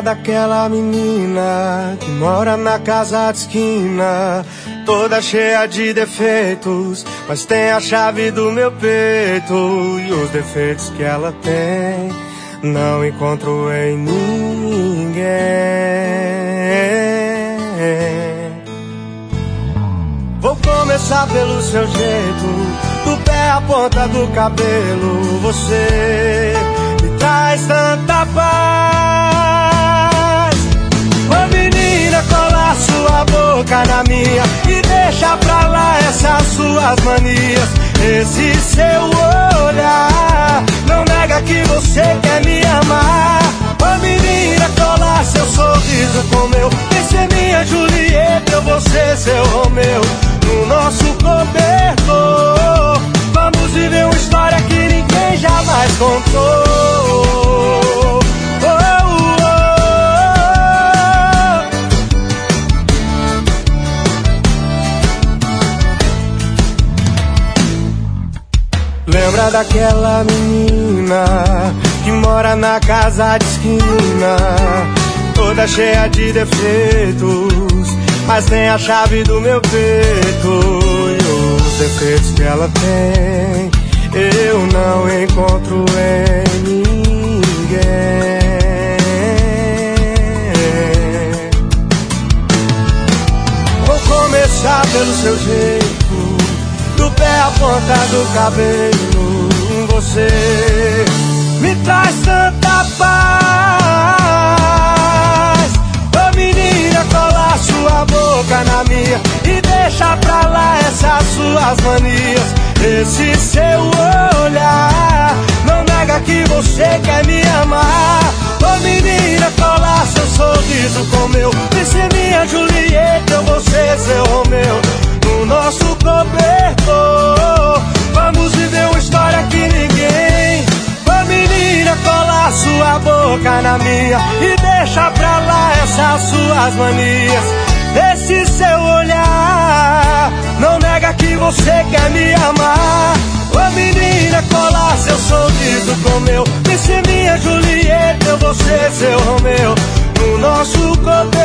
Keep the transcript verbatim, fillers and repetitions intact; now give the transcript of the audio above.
Lembra daquela menina que mora na casa de esquina, toda cheia de defeitos, mas tem a chave do meu peito. E os defeitos que ela tem não encontro em ninguém. Vou começar pelo seu jeito, do pé à ponta do cabelo. Você me traz tanta paz. Ô menina, cola sua boca na minha e deixa pra lá essas suas manias. Esse seu olhar não nega que você quer me amar. Ô menina, cola seu sorriso com meu. Vem ser minha Julieta, eu vou ser seu Romeu. No nosso cobertor vamos viver uma história que ninguém jamais contou. Oh, oh, oh. Lembra daquela menina que mora na casa de esquina, toda cheia de defeitos, mas tem a chave do meu peito. E os defeitos que ela tem eu não encontro em ninguém. Vou começar pelo seu jeito, do pé à ponta do cabelo. Você me traz tanta paz. Ô menina, cola sua boca na minha e deixa pra lá essas suas manias. Esse seu olhar não nega que você quer me amar. Ô menina, cola seu sorriso com meu. Vem ser minha Julieta, eu vou ser seu Romeu. No nosso cobertor vamos viver uma história que ninguém. Ô menina, cola sua boca na minha e deixa pra lá essas suas manias. Esse seu olhar não nega que você quer me amar. Ô menina, cola seu sorriso com meu. Vem ser minha Julieta, eu vou ser seu Romeu. No nosso cobertor